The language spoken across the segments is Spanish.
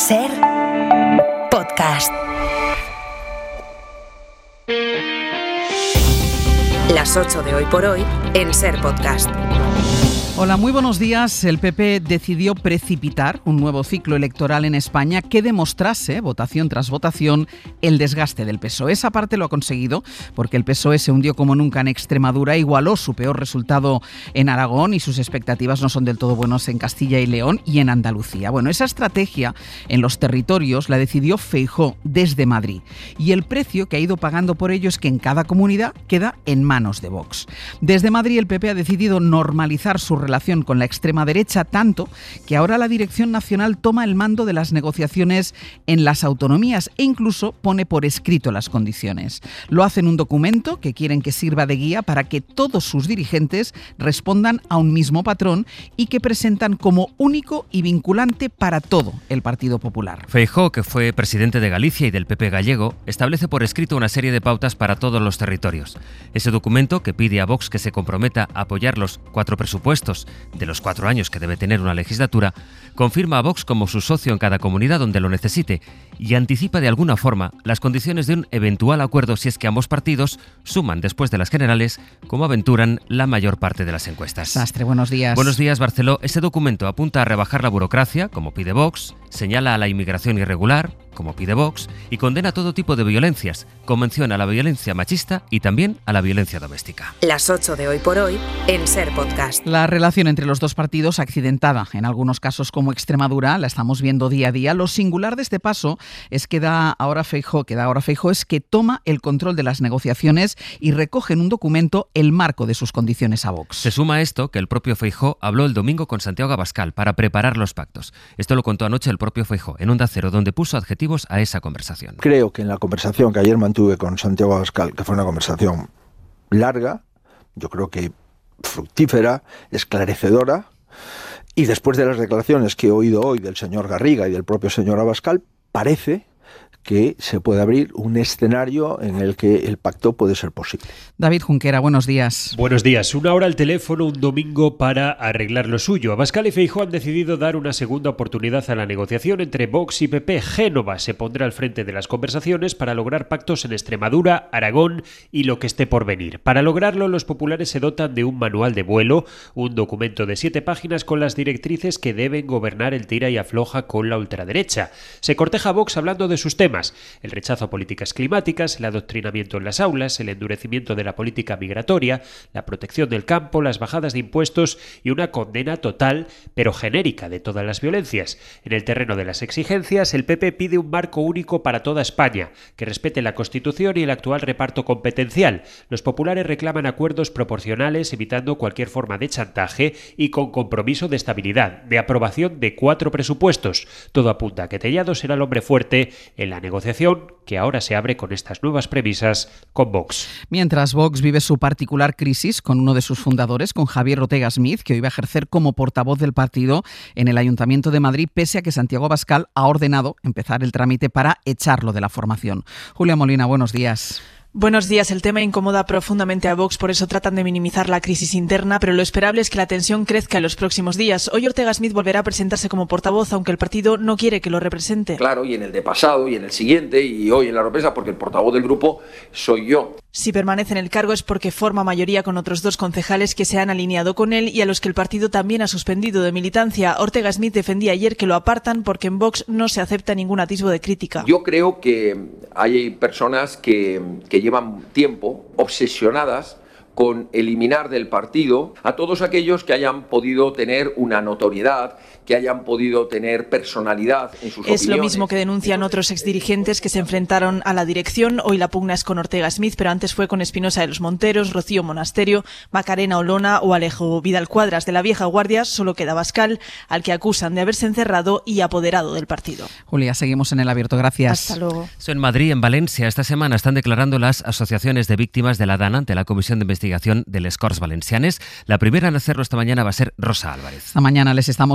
Ser Podcast. Las 8 de Hoy por Hoy en Ser Podcast. Hola, muy buenos días. El PP decidió precipitar un nuevo ciclo electoral en España que demostrase, votación tras votación, el desgaste del PSOE. Esa parte lo ha conseguido porque el PSOE se hundió como nunca en Extremadura, igualó su peor resultado en Aragón y sus expectativas no son del todo buenas en Castilla y León y en Andalucía. Bueno, esa estrategia en los territorios la decidió Feijóo desde Madrid y el precio que ha ido pagando por ello es que en cada comunidad queda en manos de Vox. Desde Madrid el PP ha decidido normalizar su relación con la extrema derecha tanto que ahora la Dirección Nacional toma el mando de las negociaciones en las autonomías e incluso pone por escrito las condiciones. Lo hace en un documento que quieren que sirva de guía para que todos sus dirigentes respondan a un mismo patrón y que presentan como único y vinculante para todo el Partido Popular. Feijóo, que fue presidente de Galicia y del PP gallego, establece por escrito una serie de pautas para todos los territorios. Ese documento, que pide a Vox que se comprometa a apoyar los 4 presupuestos de los 4 años que debe tener una legislatura, confirma a Vox como su socio en cada comunidad donde lo necesite y anticipa de alguna forma las condiciones de un eventual acuerdo si es que ambos partidos suman después de las generales, como aventuran la mayor parte de las encuestas. Sastre, buenos días. Buenos días, Barceló. Ese documento apunta a rebajar la burocracia, como pide Vox, señala a la inmigración irregular, como pide Vox, y condena todo tipo de violencias, con mención a la violencia machista y también a la violencia doméstica. Las 8 de Hoy por Hoy en Ser Podcast. La relación entre los dos partidos, accidentada en algunos casos como Extremadura, la estamos viendo día a día. Lo singular de este paso es que da ahora Feijóo es que toma el control de las negociaciones y recoge en un documento el marco de sus condiciones a Vox. Se suma a esto que el propio Feijóo habló el domingo con Santiago Abascal para preparar los pactos. Esto lo contó anoche el propio Feijóo en Onda Cero, donde puso adjetivos a esa conversación. Creo que en la conversación que ayer mantuve con Santiago Abascal, que fue una conversación larga, yo creo que fructífera, esclarecedora, y después de las declaraciones que he oído hoy del señor Garriga y del propio señor Abascal, parece que se puede abrir un escenario en el que el pacto puede ser posible. David Junquera, buenos días. Buenos días. 1 hora al teléfono un domingo para arreglar lo suyo. Abascal y Feijóo han decidido dar una segunda oportunidad a la negociación entre Vox y PP. Génova se pondrá al frente de las conversaciones para lograr pactos en Extremadura, Aragón y lo que esté por venir. Para lograrlo, los populares se dotan de un manual de vuelo, un documento de 7 páginas con las directrices que deben gobernar el tira y afloja con la ultraderecha. Se corteja a Vox hablando de sus temas: el rechazo a políticas climáticas, el adoctrinamiento en las aulas, el endurecimiento de la política migratoria, la protección del campo, las bajadas de impuestos y una condena total, pero genérica, de todas las violencias. En el terreno de las exigencias, el PP pide un marco único para toda España, que respete la Constitución y el actual reparto competencial. Los populares reclaman acuerdos proporcionales, evitando cualquier forma de chantaje y con compromiso de estabilidad, de aprobación de 4 presupuestos. Todo apunta a que Tellado será el hombre fuerte en la negociación que ahora se abre con estas nuevas premisas con Vox. Mientras Vox vive su particular crisis con uno de sus fundadores, con Javier Ortega Smith, que hoy va a ejercer como portavoz del partido en el Ayuntamiento de Madrid, pese a que Santiago Abascal ha ordenado empezar el trámite para echarlo de la formación. Julia Molina, buenos días. Buenos días. El tema incomoda profundamente a Vox, por eso tratan de minimizar la crisis interna, pero lo esperable es que la tensión crezca en los próximos días. Hoy Ortega Smith volverá a presentarse como portavoz, aunque el partido no quiere que lo represente. Claro, y en el de pasado, y en el siguiente, y hoy en la represa, porque el portavoz del grupo soy yo. Si permanece en el cargo es porque forma mayoría con otros 2 concejales que se han alineado con él y a los que el partido también ha suspendido de militancia. Ortega Smith defendía ayer que lo apartan porque en Vox no se acepta ningún atisbo de crítica. Yo creo que hay personas que llevan tiempo obsesionadas con eliminar del partido a todos aquellos que hayan podido tener una notoriedad, que hayan podido tener personalidad en sus opiniones. Es lo mismo que denuncian otros exdirigentes que se enfrentaron a la dirección. Hoy la pugna es con Ortega Smith, pero antes fue con Espinosa de los Monteros, Rocío Monasterio, Macarena Olona o Alejo Vidal Cuadras. De la vieja guardia solo queda Abascal, al que acusan de haberse encerrado y apoderado del partido. Julia, seguimos en El Abierto. Gracias. Hasta luego. En Madrid, en Valencia, esta semana están declarando las asociaciones de víctimas de la DANA ante la Comisión de Investigación de les Corts Valencianes. La primera en hacerlo esta mañana va a ser Rosa Álvarez. Esta mañana les estamos ofreciendo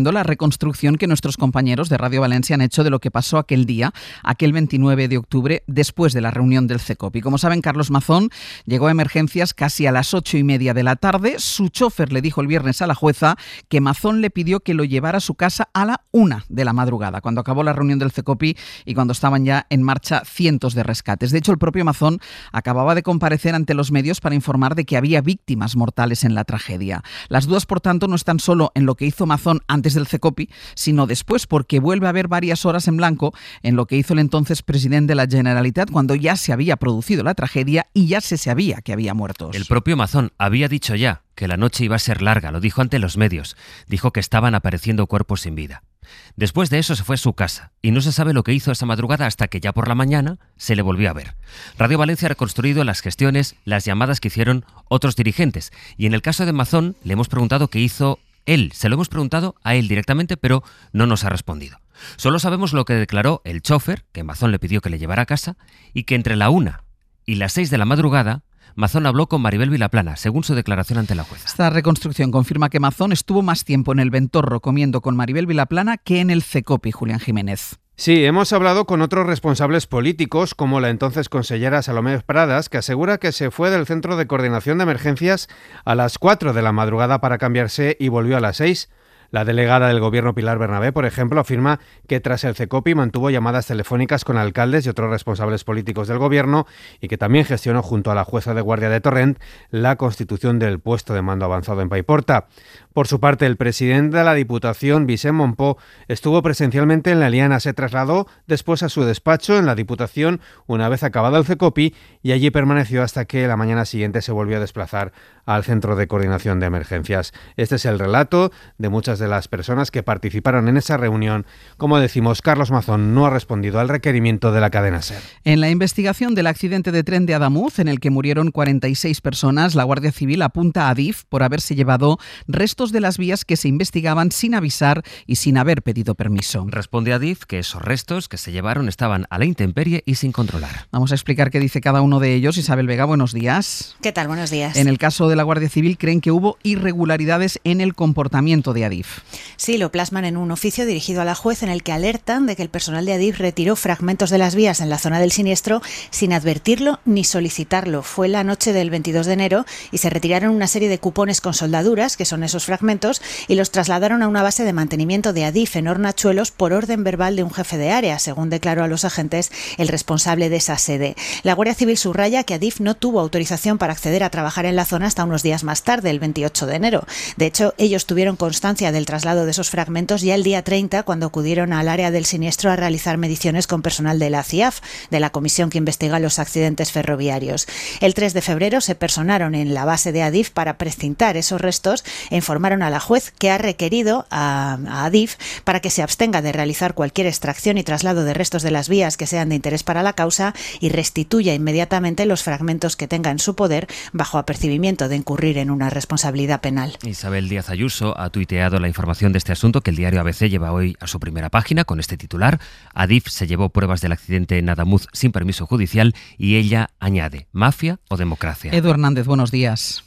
oyendo la reconstrucción que nuestros compañeros de Radio Valencia han hecho de lo que pasó aquel día, aquel 29 de octubre, después de la reunión del CECOP. Y como saben, Carlos Mazón llegó a emergencias casi a las 8:30 de la tarde. Su chofer le dijo el viernes a la jueza que Mazón le pidió que lo llevara a su casa a la 1 de la madrugada, cuando acabó la reunión del CECOPI y cuando estaban ya en marcha cientos de rescates. De hecho, el propio Mazón acababa de comparecer ante los medios para informar de que había víctimas mortales en la tragedia. Las dudas, por tanto, no están solo en lo que hizo Mazón antes del CECOPI, sino después, porque vuelve a haber varias horas en blanco en lo que hizo el entonces presidente de la Generalitat cuando ya se había producido la tragedia y ya se sabía que había muertos. El propio Mazón había dicho ya que la noche iba a ser larga, lo dijo ante los medios. Dijo que estaban apareciendo cuerpos sin vida. Después de eso se fue a su casa y no se sabe lo que hizo esa madrugada hasta que ya por la mañana se le volvió a ver. Radio Valencia ha reconstruido las gestiones, las llamadas que hicieron otros dirigentes. Y en el caso de Mazón le hemos preguntado qué hizo él. Se lo hemos preguntado a él directamente, pero no nos ha respondido. Solo sabemos lo que declaró el chofer, que Mazón le pidió que le llevara a casa, y que entre la 1 y las 6 de la madrugada Mazón habló con Maribel Vilaplana, según su declaración ante la jueza. Esta reconstrucción confirma que Mazón estuvo más tiempo en el Ventorro comiendo con Maribel Vilaplana que en el CECOPI, Julián Jiménez. Sí, hemos hablado con otros responsables políticos, como la entonces consellera Salomé Pradas, que asegura que se fue del Centro de Coordinación de Emergencias a las 4 de la madrugada para cambiarse y volvió a las 6. La delegada del Gobierno, Pilar Bernabé, por ejemplo, afirma que tras el CECOPI mantuvo llamadas telefónicas con alcaldes y otros responsables políticos del Gobierno y que también gestionó junto a la jueza de guardia de Torrent la constitución del puesto de mando avanzado en Paiporta. Por su parte, el presidente de la Diputación, Vicent Monpó, estuvo presencialmente en la Liana. Se trasladó después a su despacho en la Diputación una vez acabado el CECOPI y allí permaneció hasta que la mañana siguiente se volvió a desplazar al Centro de Coordinación de Emergencias. Este es el relato de muchas de las personas que participaron en esa reunión. Como decimos, Carlos Mazón no ha respondido al requerimiento de la cadena SER. En la investigación del accidente de tren de Adamuz, en el que murieron 46 personas, la Guardia Civil apunta a Adif por haberse llevado restos de las vías que se investigaban sin avisar y sin haber pedido permiso. Responde Adif que esos restos que se llevaron estaban a la intemperie y sin controlar. Vamos a explicar qué dice cada uno de ellos. Isabel Vega, buenos días. ¿Qué tal? Buenos días. En el caso de la Guardia Civil, creen que hubo irregularidades en el comportamiento de Adif. Sí, lo plasman en un oficio dirigido a la juez en el que alertan de que el personal de Adif retiró fragmentos de las vías en la zona del siniestro sin advertirlo ni solicitarlo. Fue la noche del 22 de enero y se retiraron una serie de cupones con soldaduras, que son esos fragmentos, y los trasladaron a una base de mantenimiento de Adif en Hornachuelos por orden verbal de un jefe de área, según declaró a los agentes el responsable de esa sede. La Guardia Civil subraya que Adif no tuvo autorización para acceder a trabajar en la zona hasta unos días más tarde, el 28 de enero. De hecho, ellos tuvieron constancia del traslado de esos fragmentos ya el día 30, cuando acudieron al área del siniestro a realizar mediciones con personal de la CIAF, de la comisión que investiga los accidentes ferroviarios. El 3 de febrero se personaron en la base de Adif para precintar esos restos e informaron a la juez que ha requerido a Adif para que se abstenga de realizar cualquier extracción y traslado de restos de las vías que sean de interés para la causa y restituya inmediatamente los fragmentos que tenga en su poder bajo apercibimiento de incurrir en una responsabilidad penal. Isabel Díaz Ayuso ha tuiteado la información de este asunto que el diario ABC lleva hoy a su primera página con este titular: Adif se llevó pruebas del accidente en Adamuz sin permiso judicial, y ella añade: ¿mafia o democracia? Edu Hernández, buenos días.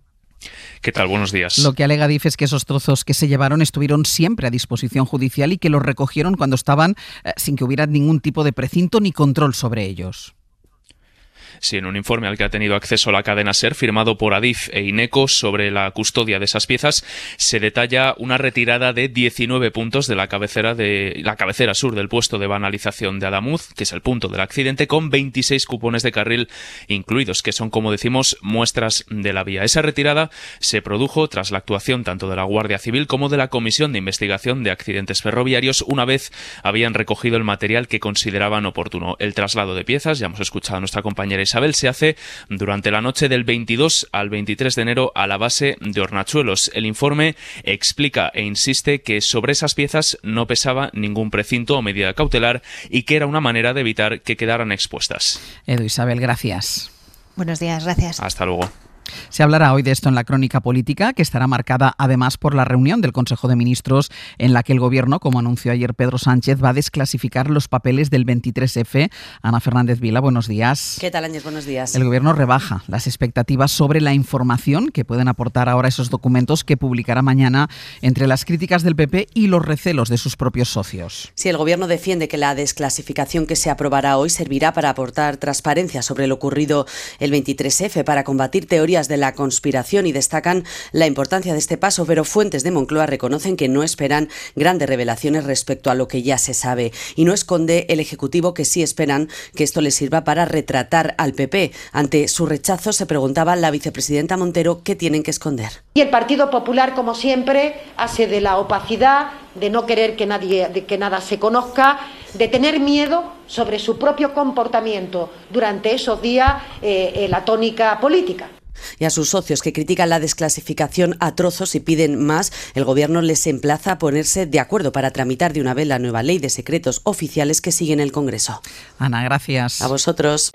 ¿Qué tal? Buenos días. Lo que alega Adif es que esos trozos que se llevaron estuvieron siempre a disposición judicial y que los recogieron cuando estaban sin que hubiera ningún tipo de precinto ni control sobre ellos. Sí, en un informe al que ha tenido acceso la cadena SER, firmado por Adif e INECO sobre la custodia de esas piezas, se detalla una retirada de 19 puntos de la cabecera sur del puesto de banalización de Adamuz, que es el punto del accidente, con 26 cupones de carril incluidos, que son, como decimos, muestras de la vía. Esa retirada se produjo tras la actuación tanto de la Guardia Civil como de la Comisión de Investigación de Accidentes Ferroviarios, una vez habían recogido el material que consideraban oportuno. El traslado de piezas, ya hemos escuchado a nuestra compañera Isabel, se hace durante la noche del 22 al 23 de enero a la base de Hornachuelos. El informe explica e insiste que sobre esas piezas no pesaba ningún precinto o medida cautelar y que era una manera de evitar que quedaran expuestas. Edu, Isabel, gracias. Buenos días, gracias. Hasta luego. Se hablará hoy de esto en la crónica política, que estará marcada además por la reunión del Consejo de Ministros en la que el Gobierno, como anunció ayer Pedro Sánchez, va a desclasificar los papeles del 23F. Ana Fernández Vila, buenos días. ¿Qué tal, Ángel? Buenos días. El Gobierno rebaja las expectativas sobre la información que pueden aportar ahora esos documentos que publicará mañana, entre las críticas del PP y los recelos de sus propios socios. Sí, el Gobierno defiende que la desclasificación que se aprobará hoy servirá para aportar transparencia sobre lo ocurrido el 23F, para combatir teorías de la conspiración, y destacan la importancia de este paso, pero fuentes de Moncloa reconocen que no esperan grandes revelaciones respecto a lo que ya se sabe, y no esconde el Ejecutivo que sí esperan que esto les sirva para retratar al PP. Ante su rechazo se preguntaba la vicepresidenta Montero qué tienen que esconder. Y el Partido Popular, como siempre, hace de la opacidad, de no querer que nada se conozca, de tener miedo sobre su propio comportamiento durante esos días, la tónica política. Y a sus socios, que critican la desclasificación a trozos y piden más, el Gobierno les emplaza a ponerse de acuerdo para tramitar de una vez la nueva ley de secretos oficiales que sigue en el Congreso. Ana, gracias. A vosotros.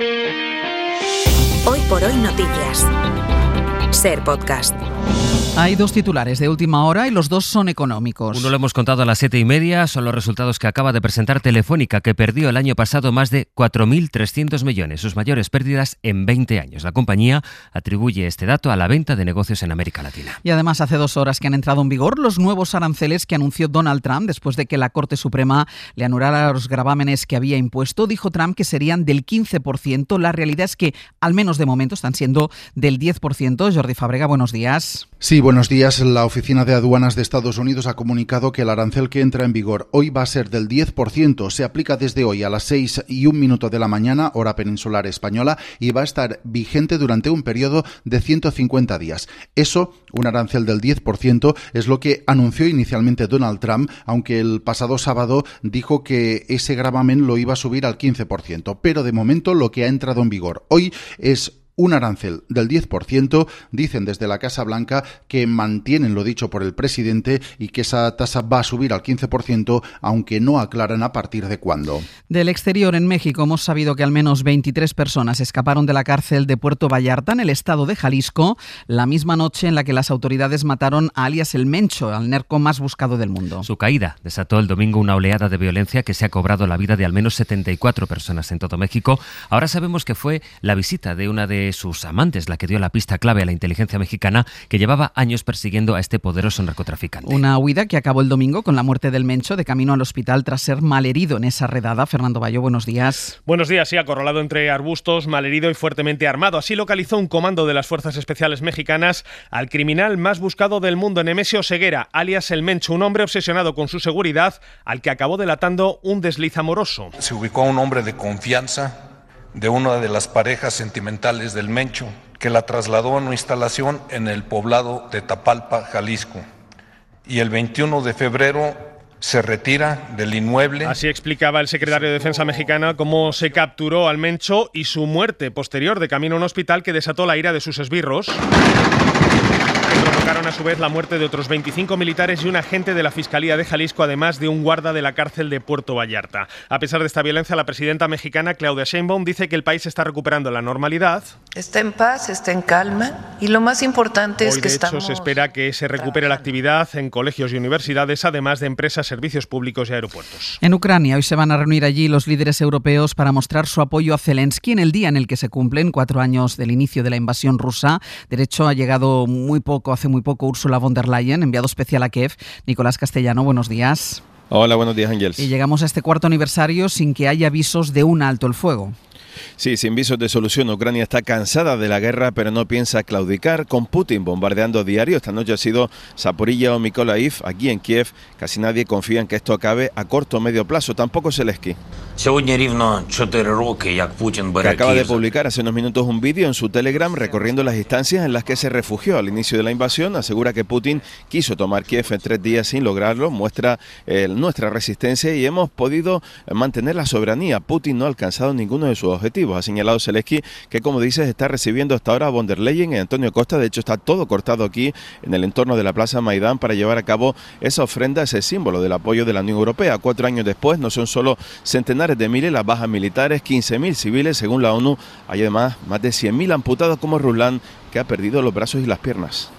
Hoy por hoy noticias. Ser Podcast. Hay dos titulares de última hora y los dos son económicos. Uno lo hemos contado a las 7:30, son los resultados que acaba de presentar Telefónica, que perdió el año pasado más de 4.300 millones, sus mayores pérdidas en 20 años. La compañía atribuye este dato a la venta de negocios en América Latina. Y además hace 2 horas que han entrado en vigor los nuevos aranceles que anunció Donald Trump después de que la Corte Suprema le anulara los gravámenes que había impuesto. Dijo Trump que serían del 15%. La realidad es que, al menos de momento, están siendo del 10%. Jordi Fábrega, buenos días. Sí, buenos días. La Oficina de Aduanas de Estados Unidos ha comunicado que el arancel que entra en vigor hoy va a ser del 10%. Se aplica desde hoy a las 6:01 de la mañana, hora peninsular española, y va a estar vigente durante un periodo de 150 días. Eso, un arancel del 10%, es lo que anunció inicialmente Donald Trump, aunque el pasado sábado dijo que ese gravamen lo iba a subir al 15%. Pero de momento lo que ha entrado en vigor hoy es un arancel del 10%, dicen desde la Casa Blanca que mantienen lo dicho por el presidente y que esa tasa va a subir al 15%, aunque no aclaran a partir de cuándo. Del exterior, en México, hemos sabido que al menos 23 personas escaparon de la cárcel de Puerto Vallarta, en el estado de Jalisco, la misma noche en la que las autoridades mataron a alias El Mencho, al narco más buscado del mundo. Su caída desató el domingo una oleada de violencia que se ha cobrado la vida de al menos 74 personas en todo México. Ahora sabemos que fue la visita de una de sus amantes la que dio la pista clave a la inteligencia mexicana, que llevaba años persiguiendo a este poderoso narcotraficante. Una huida que acabó el domingo con la muerte del Mencho de camino al hospital tras ser malherido en esa redada. Fernando Bayo, buenos días. Buenos días, sí, acorralado entre arbustos, malherido y fuertemente armado. Así localizó un comando de las Fuerzas Especiales Mexicanas al criminal más buscado del mundo, Nemesio Ceguera, alias El Mencho, un hombre obsesionado con su seguridad, al que acabó delatando un desliz amoroso. Se ubicó a un hombre de confianza de una de las parejas sentimentales del Mencho, que la trasladó a una instalación en el poblado de Tapalpa, Jalisco. Y el 21 de febrero se retira del inmueble. Así explicaba el secretario de Defensa mexicana cómo se capturó al Mencho y su muerte posterior de camino a un hospital que desató la ira de sus esbirros. Provocaron a su vez la muerte de otros 25 militares y un agente de la Fiscalía de Jalisco, además de un guarda de la cárcel de Puerto Vallarta. A pesar de esta violencia, la presidenta mexicana, Claudia Sheinbaum, dice que el país está recuperando la normalidad. Está en paz, está en calma, y lo más importante es que estamos... Hoy, de hecho, se espera que se recupere la actividad en colegios y universidades, además de empresas, servicios públicos y aeropuertos. En Ucrania, hoy se van a reunir allí los líderes europeos para mostrar su apoyo a Zelensky en el día en el que se cumplen 4 años del inicio de la invasión rusa. De hecho, ha llegado hace muy poco, Ursula von der Leyen, enviado especial a Kiev. Nicolás Castellano, buenos días. Hola, buenos días, Ángels. Y llegamos a este 4º aniversario sin que haya avisos de un alto el fuego. Sí, sin visos de solución. Ucrania está cansada de la guerra, pero no piensa claudicar, con Putin bombardeando diario. Esta noche ha sido Zaporilla o Mykolaiv. Aquí en Kiev casi nadie confía en que esto acabe a corto o medio plazo. Tampoco Zelensky, que acaba de publicar hace unos minutos un vídeo en su Telegram recorriendo las instancias en las que se refugió al inicio de la invasión. Asegura que Putin quiso tomar Kiev en 3 días sin lograrlo. Muestra nuestra resistencia y hemos podido mantener la soberanía. Putin no ha alcanzado ninguno de sus objetivos. Ha señalado Zelensky que, como dices, está recibiendo hasta ahora a von der Leyen y a Antonio Costa. De hecho, está todo cortado aquí en el entorno de la Plaza Maidán para llevar a cabo esa ofrenda, ese símbolo del apoyo de la Unión Europea. 4 años después, no son solo centenares de miles las bajas militares, 15.000 civiles, según la ONU. Hay además más de 100.000 amputados como Ruslan, que ha perdido los brazos y las piernas.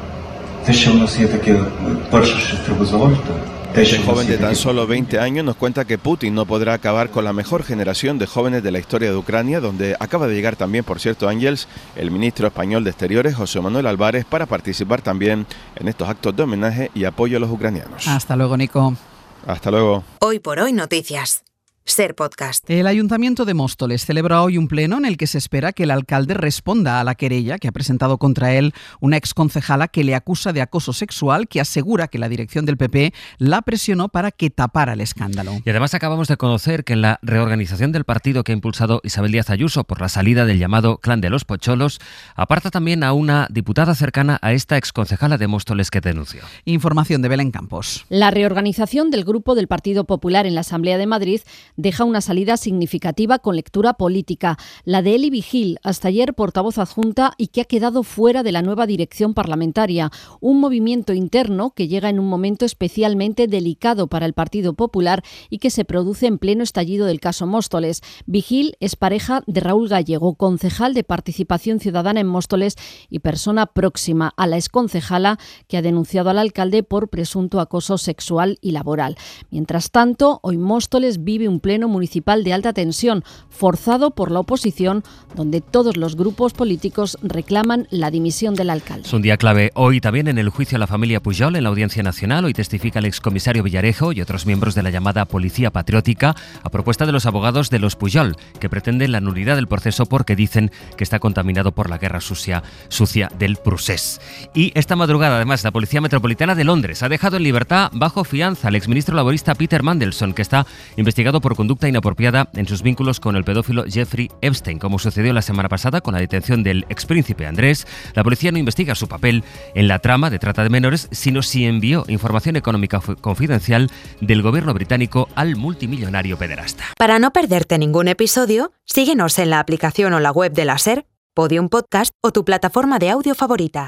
Este joven de tan solo 20 años nos cuenta que Putin no podrá acabar con la mejor generación de jóvenes de la historia de Ucrania, donde acaba de llegar también, por cierto, Ángels, el ministro español de Exteriores, José Manuel Álvarez, para participar también en estos actos de homenaje y apoyo a los ucranianos. Hasta luego, Nico. Hasta luego. Hoy por hoy noticias. Ser Podcast. El Ayuntamiento de Móstoles celebra hoy un pleno en el que se espera que el alcalde responda a la querella que ha presentado contra él una exconcejala que le acusa de acoso sexual, que asegura que la dirección del PP la presionó para que tapara el escándalo. Y además acabamos de conocer que en la reorganización del partido que ha impulsado Isabel Díaz Ayuso por la salida del llamado Clan de los Pocholos, aparta también a una diputada cercana a esta exconcejala de Móstoles que denunció. Información de Belén Campos. La reorganización del grupo del Partido Popular en la Asamblea de Madrid deja una salida significativa con lectura política, la de Eli Vigil, hasta ayer portavoz adjunta y que ha quedado fuera de la nueva dirección parlamentaria. Un movimiento interno que llega en un momento especialmente delicado para el Partido Popular y que se produce en pleno estallido del caso Móstoles. Vigil es pareja de Raúl Gallego, concejal de Participación Ciudadana en Móstoles y persona próxima a la exconcejala que ha denunciado al alcalde por presunto acoso sexual y laboral. Mientras tanto, hoy Móstoles vive un pleno municipal de alta tensión, forzado por la oposición, donde todos los grupos políticos reclaman la dimisión del alcalde. Es un día clave hoy también en el juicio a la familia Pujol en la Audiencia Nacional. Hoy testifica el excomisario Villarejo y otros miembros de la llamada Policía Patriótica a propuesta de los abogados de los Pujol, que pretenden la nulidad del proceso porque dicen que está contaminado por la guerra sucia del procés. Y esta madrugada, además, la Policía Metropolitana de Londres ha dejado en libertad bajo fianza al exministro laborista Peter Mandelson, que está investigado por conducta inapropiada en sus vínculos con el pedófilo Jeffrey Epstein. Como sucedió la semana pasada con la detención del expríncipe Andrés, la policía no investiga su papel en la trama de trata de menores, sino si envió información económica confidencial del gobierno británico al multimillonario pederasta. Para no perderte ningún episodio, síguenos en la aplicación o la web de la SER, Podium Podcast o tu plataforma de audio favorita.